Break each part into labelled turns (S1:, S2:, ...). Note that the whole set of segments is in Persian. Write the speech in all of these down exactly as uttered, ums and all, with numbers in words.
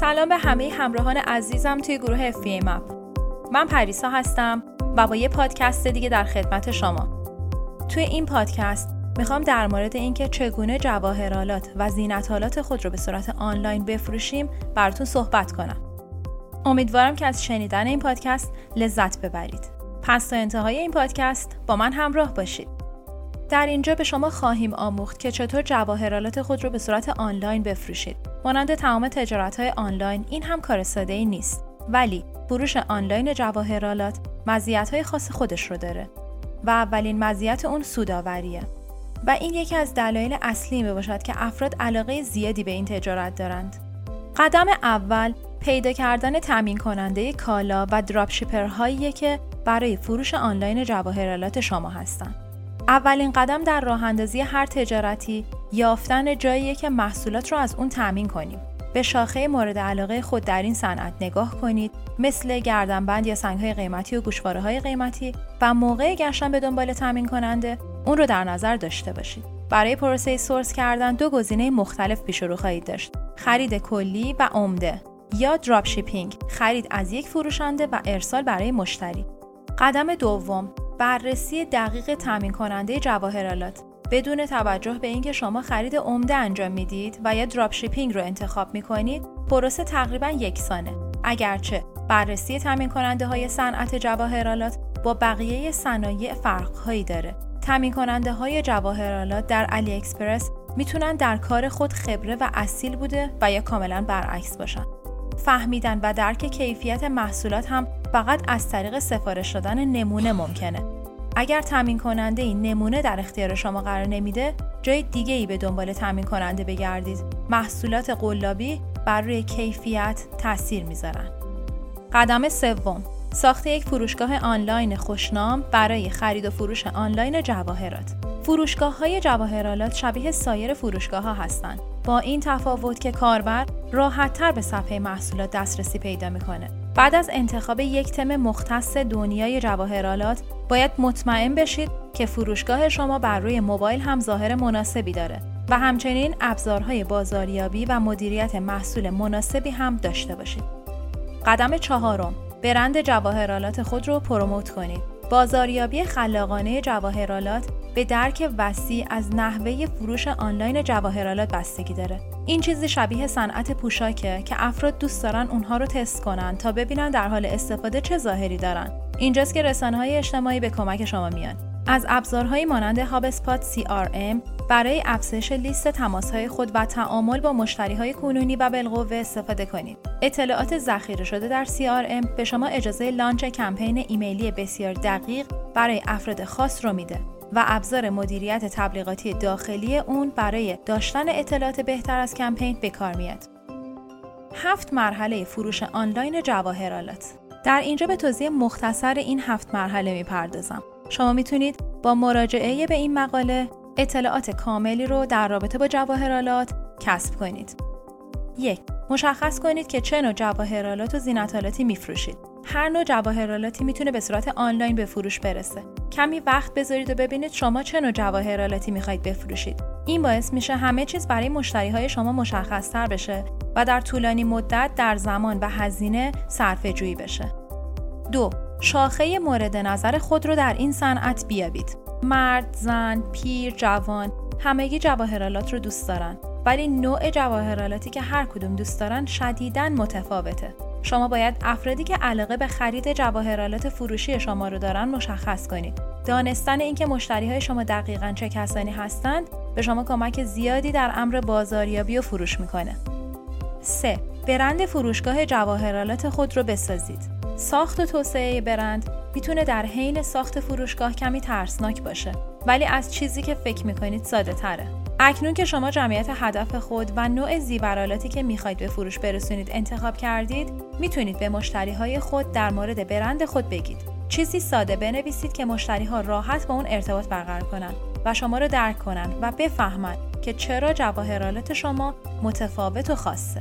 S1: سلام به همه همراهان عزیزم توی گروه اف بی ای مپ. من پریسا هستم و با یه پادکست دیگه در خدمت شما. توی این پادکست میخوام در مورد اینکه چگونه جواهرالات و زینت‌آلات خود رو به صورت آنلاین بفروشیم براتون صحبت کنم. امیدوارم که از شنیدن این پادکست لذت ببرید. پس تا انتهای این پادکست با من همراه باشید. در اینجا به شما خواهیم آموخت که چطور جواهرالات خود رو به صورت آنلاین بفروشید. مانند تمام تجارت‌های آنلاین این هم کار ساده‌ای نیست، ولی فروش آنلاین جواهرالات مزیت‌های خاص خودش رو داره و اولین مزیت اون سودآوریه و این یکی از دلایل اصلی می باشد که افراد علاقه زیادی به این تجارت دارند. قدم اول پیدا کردن تامین کننده کالا و دراپشیپرهایی که برای فروش آنلاین جواهرالات شما هستند. اولین قدم در راه اندازی هر تجارتی یافتن جاییه که محصولات رو از اون تامین کنیم. به شاخه مورد علاقه خود در این صنعت نگاه کنید، مثل گردنبند یا سنگ‌های قیمتی و گوشواره‌های قیمتی و موقع گشتن به دنبال تامین کننده اون رو در نظر داشته باشید. برای پروسه سورس کردن دو گزینه مختلف پیش رو خواهید داشت: خرید کلی و عمده یا دراپ شیپینگ، خرید از یک فروشنده و ارسال برای مشتری. قدم دوم، بررسی دقیق تامین کننده جواهرالات. بدون توجه به اینکه شما خرید عمده انجام میدید و یا دراپ شیپینگ رو انتخاب میکنید، پروسه تقریبا یکسانه. اگرچه بررسی تامین کننده های صنعت جواهرالات با بقیه صنایع فرق‌هایی داره. تامین کننده های جواهرالات در علی اکسپرس میتونن در کار خود خبره و اصیل بوده و یا کاملا برعکس باشن. فهمیدن و درک کیفیت محصولات هم فقط از طریق سفارش دادن نمونه ممکنه. اگر تامین کننده این نمونه در اختیار شما قرار نمیده، جای دیگه ای به دنبال تامین کننده بگردید. محصولات قلابی بر روی کیفیت تاثیر میذارن. قدم سوم، ساخت یک فروشگاه آنلاین خوشنام برای خرید و فروش آنلاین جواهرات. فروشگاه‌های جواهرالات شبیه سایر فروشگاه‌ها هستند، با این تفاوت که کاربر راحت‌تر به صفحه محصولات دسترسی پیدا می‌کنه. بعد از انتخاب یک تم مختص دنیای جواهرالات، باید مطمئن بشید که فروشگاه شما بر روی موبایل هم ظاهر مناسبی داره و همچنین ابزارهای بازاریابی و مدیریت محصول مناسبی هم داشته باشید. قدم چهارم، برند جواهرالات خود رو پروموت کنید. بازاریابی خلاقانه جواهرالات به درک وسیع از نحوه فروش آنلاین جواهرالات بستگی داره. این چیزی شبیه صنعت پوشاکه که افراد دوست دارن اونها رو تست کنن تا ببینن در حال استفاده چه ظاهری دارن. اینجاست که رسانه‌های اجتماعی به کمک شما میان. از ابزارهایی مانند هاب اسپات سی آر ام برای افزایش لیست تماس‌های خود و تعامل با مشتری‌های کنونی و بالقوه استفاده کنید. اطلاعات ذخیره شده در سی آر ام به شما اجازه لانچ کمپین ایمیلی بسیار دقیق برای افراد خاص رو میده و ابزار مدیریت تبلیغاتی داخلی اون برای داشتن اطلاعات بهتر از کمپین به کار میاد. هفت مرحله فروش آنلاین جواهرالات. در اینجا به توضیح مختصر این هفت مرحله میپردازم. شما میتونید با مراجعه به این مقاله اطلاعات کاملی رو در رابطه با جواهرالات کسب کنید. یک. مشخص کنید که چه نوع جواهرالات و زینت‌آلاتی میفروشید. هر نوع جواهرالاتی میتونه به صورت آنلاین به فروش برسه. کمی وقت بذارید و ببینید شما چه نوع جواهرالاتی میخواید بفروشید. این باعث میشه همه چیز برای مشتریهای شما مشخص‌تر بشه و در طولانی مدت در زمان و هزینه صرفه‌جویی بشه. دو. شاخه مورد نظر خود رو در این صنعت بیابید. مرد، زن، پیر، جوان، همگی جواهرالات رو دوست دارن، ولی نوع جواهرالاتی که هر کدوم دوست دارن شدیداً متفاوته. شما باید افرادی که علاقه به خرید جواهرالات فروشی شما رو دارن مشخص کنید. دانستن اینکه مشتریهای شما دقیقاً چه کسانی هستند به شما کمک زیادی در امر بازاریابی و فروش میکنه. سه. برند فروشگاه جواهرالات خود رو بسازید. ساخت و توسعه برند میتونه در حین ساخت فروشگاه کمی ترسناک باشه، ولی از چیزی که فکر میکنید ساده تره. اکنون که شما جمعیت هدف خود و نوع زیورالاتی که میخواید به فروش برسونید انتخاب کردید، میتونید به مشتریهای خود در مورد برند خود بگید. چیزی ساده بنویسید که مشتریها راحت با اون ارتباط برقرار کنن و شما رو درک کنن و بفهمن که چرا جواهرالات شما متفاوت و خاصه.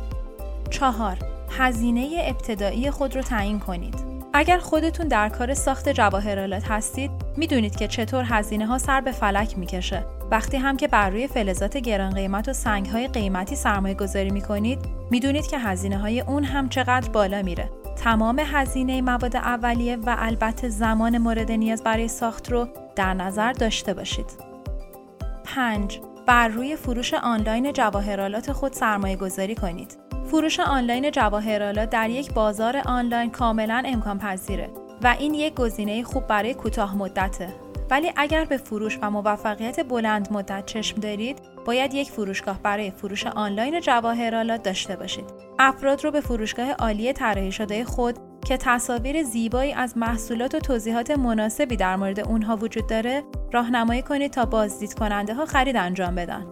S1: چهار. هزینه ابتدایی خود رو تعیین کنید. اگر خودتون در کار ساخت جواهرالات هستید، میدونید که چطور هزینه ها سر به فلک میکشه وقتی هم که بر روی فلزات گران قیمت و سنگ‌های قیمتی سرمایه گذاری می‌کنید، می‌دونید که هزینه‌های اون هم چقدر بالا میره. تمام هزینه مواد اولیه و البته زمان مورد نیاز برای ساخت رو در نظر داشته باشید. پنج. بر روی فروش آنلاین جواهرالات خود سرمایه گذاری کنید. فروش آنلاین جواهرالات در یک بازار آنلاین کاملاً امکان پذیره و این یک گزینه خوب برای کوتاه مدته. ولی اگر به فروش و موفقیت بلند مدت چشم دارید، باید یک فروشگاه برای فروش آنلاین جواهرالات داشته باشید. افراد رو به فروشگاه عالی طراحی شده خود که تصاویر زیبایی از محصولات و توضیحات مناسبی در مورد اونها وجود داره، راهنمایی کنید تا بازدید کننده ها خرید انجام بدن.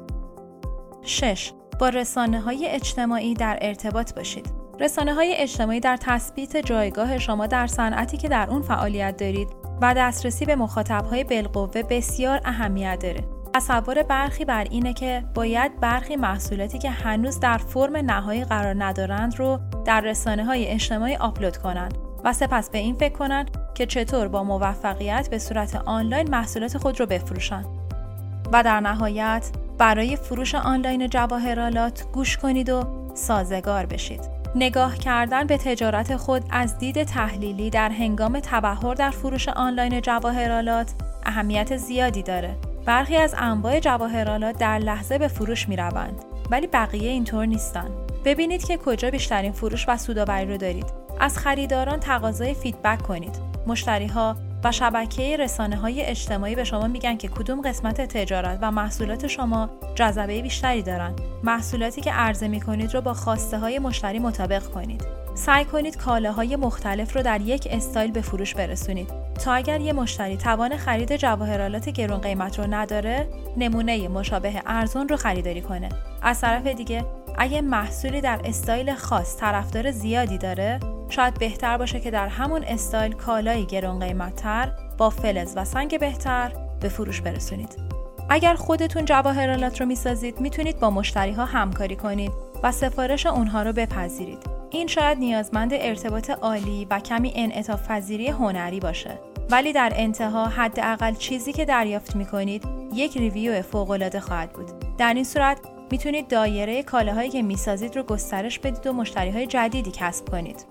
S1: شش. با رسانه‌های اجتماعی در ارتباط باشید. رسانه‌های اجتماعی در تثبیت جایگاه شما در صنعتی که در اون فعالیت دارید و دسترسی به مخاطب‌های بالقوه بسیار اهمیت داره. تصور برخی بر اینه که باید برخی محصولاتی که هنوز در فرم نهایی قرار ندارند رو در رسانه‌های اجتماعی آپلود کنند و سپس به این فکر کنند که چطور با موفقیت به صورت آنلاین محصولات خود رو بفروشند. و در نهایت برای فروش آنلاین جواهرالات گوش کنید و سازگار بشید. نگاه کردن به تجارت خود از دید تحلیلی در هنگام تبحر در فروش آنلاین جواهرالات اهمیت زیادی داره. برخی از انواع جواهرالات در لحظه به فروش می روند، ولی بقیه اینطور نیستن. ببینید که کجا بیشترین فروش و سودآوری رو دارید. از خریداران تقاضای فیدبک کنید. مشتری‌ها و شبکه رسانه‌های اجتماعی به شما میگن که کدوم قسمت تجارت و محصولات شما جذابه بیشتری دارن. محصولاتی که عرضه می‌کنید رو با خواسته‌های مشتری مطابق کنید. سعی کنید کالاهای مختلف رو در یک استایل به فروش برسونید تا اگر یه مشتری توان خرید جواهرالات گران قیمت رو نداره، نمونه مشابه ارزون رو خریداری کنه. از طرف دیگه اگه محصولی در استایل خاص طرفدار زیادی داره، شاید بهتر باشه که در همون استایل کالای گران قیمت‌تر با فلز و سنگ بهتر به فروش برسونید. اگر خودتون جواهرالات رو میسازید، میتونید با مشتری‌ها همکاری کنید و سفارش اونها رو بپذیرید. این شاید نیازمند ارتباط عالی و کمی انعطاف پذیری هنری باشه، ولی در انتها حداقل چیزی که دریافت می‌کنید یک ریویو فوق‌العاده خواهد بود. در این صورت میتونید دایره کالاهایی که میسازید رو گسترش بدید و مشتری‌های جدیدی کسب کنید.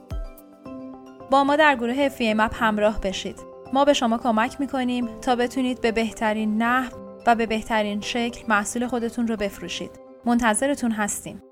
S1: با ما در گروه اف ای مپ همراه بشید. ما به شما کمک میکنیم تا بتونید به بهترین نحو و به بهترین شکل محصول خودتون رو بفروشید. منتظرتون هستیم.